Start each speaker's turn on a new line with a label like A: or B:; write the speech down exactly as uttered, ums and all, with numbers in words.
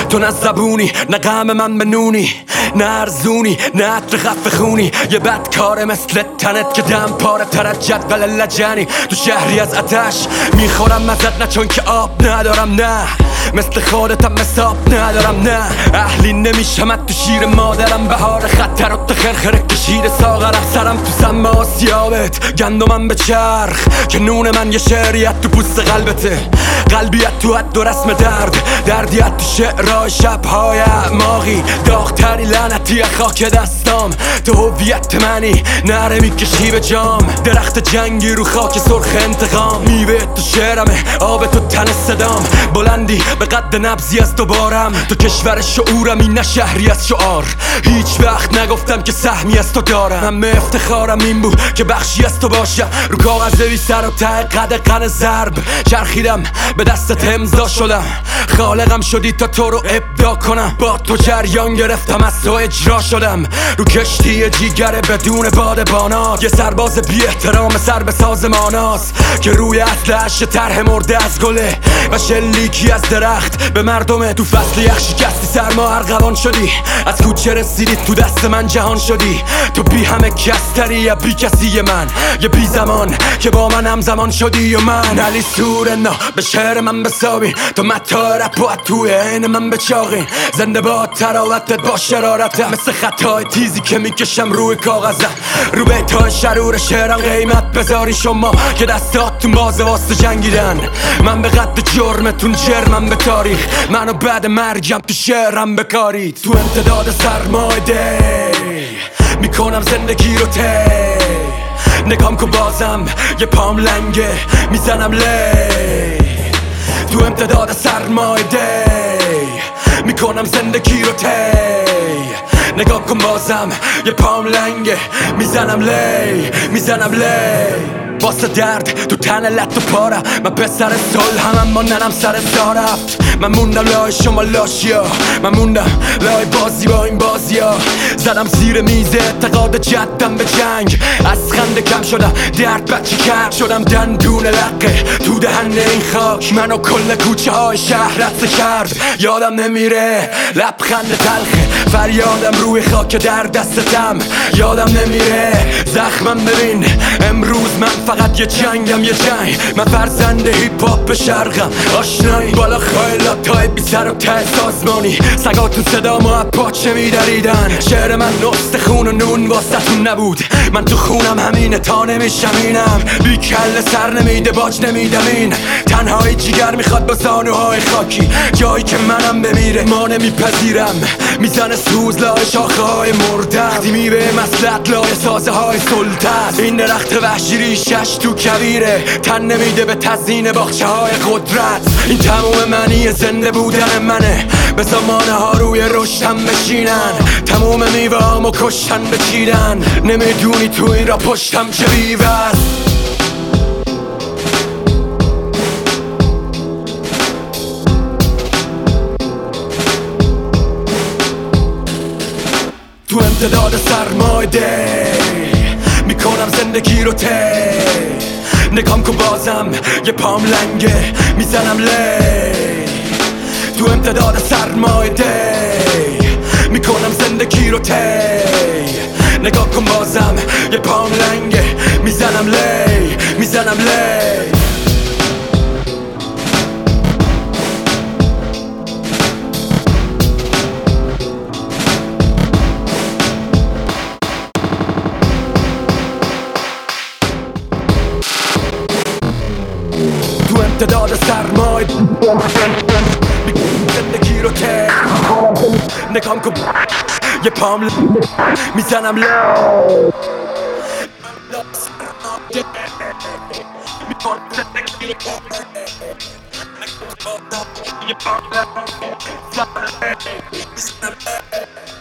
A: تو نه زبونی نه غم من بنونی، نه ارزونی نه عطر خفه خونی. یه بدکاره مثل تنت که دم پاره تر از جدول لجنی. تو شهری از آتش میخورم ازت، نه چون که آب ندارم، نه مثل خودتم مساب ندارم، نه اهلی نمیشم تو شیر مادرم. بهار خطر و تو خرخره کشیده ساغرم، سرم تو سم آسیابت گندمم به چرخ که نون من یه شعریت تو پوست قلبته. قلبیت تو حد و رسم درد، دردیت تو شعرهای شبهای اعماقی. داغتری لعنتی خاک دستام، تو هویت منی نره میکشی به جام. درخت جنگی رو خاک سرخ انتقام، میوه تو شعرمه آب تو تن صدام. بلندی به قد نبضی از دوبارم، تو کشور شعورمی نه شهری از شعار. هیچ وقت نگفتم که سهمی از تو دارم، همه افتخارم این بود که بخشی از تو باشم. رو کاغذ بی سر و ته قد قن ضرب چرخیدم، به دستت امضا شدم. خالقم شدی تا تو رو ابداع کنم، با تو جریان گرفتم از تو اجرا شدم. رو کشتی جیگر بدون بادبانات، یه سرباز بی احترام سر به سازماناست که روی اصلش طرح مرده از گله و شلیکی از درخت به مردمه. تو فصل یخ شکستی سرما ارغوان شدی، از کوچه رسیدی تو دست من جهان شدی. تو بی همه کستری یا بی کسی من، یه بی زمان که با من همزمان شدی. و من علی سورنا به شعر من بسابین، تو متا رپ و توی عین من بچاقین. زنده با تراوتت با شرارتم، مثل خطای تیزی که میکشم روی کاغذم. رو بیتای شرور شعرم قیمت بذاری شما که دستاتون بازه واسه جنگیدن. من به قد جرمتون جرمم به تاریخ، منو بعد مرگم تو شعرم بکارید. تو امتداد سرمای دی میکنم زندگی رو تی، نگام کن بازم یه پام لنگه میزنم لی. تو امتداد سرمای دی میکنم زندگی رو تی، نگاه کن بازم یه پام لنگه میزنم لی میزنم لی. واسه درد تو تن لط و پارم، من پسر سال هم اما ننم سر زا رفت. من موندم لای شما لاشیا، من موندم لای بازی با این بازیا. زدم زیر میز اعتقاد جدم به جنگ، از خنده کم شدم درد بچه کرد شدم. دندون لقه تو دهن این خاک، منو کل کوچه های شهر رد کرد. یادم نمیره لبخند تلخه فریادم روی خاک در دستتم. یادم نمیره زخمم ببین امروز من فقط یه جنگم یه جنگ. من فرزند هیپ هاپ شرقم آشنایی، بالا خیلات تای بی سر و ته سازمانی. سگاتون صدا ما پاچه میدریدن، شعر من نست خون و نون واسطون نبود. من تو خونم همینه تا نمیشمینم، بی کل سر نمیده باج نمیدم. این تنهایی جیگر میخواد با زانوهای خاکی، جایی که منم بمیره ما نمیپذیرم. میزنه سوز لای شاخه های مرده، وقتی میوه مسلط لای سازه های سلطه. این درخت وحشی ریشش تو کویره، تن نمیده به تزیین باغچه های قدرت. این تموم معنی زنده بودن منه، به زمانه ها روی رشتم بشینن. تموم میوه هامو کشتن بچیدن، نمیدونی تو این را پشتم چه بیوز. تو امتداد سرمای دی میکنم زندگی رو تی، نگام کن بازم یه پام لنگه میزنم لی. تو امتداد سرمای دی میکنم زندگی رو تی، نگاه کن بازم یه پام لنگه میزنم لی میزنم لی. تو امتداد سرمای زندگی رو ته، نگام کن یه پام میزنم لو. یه پام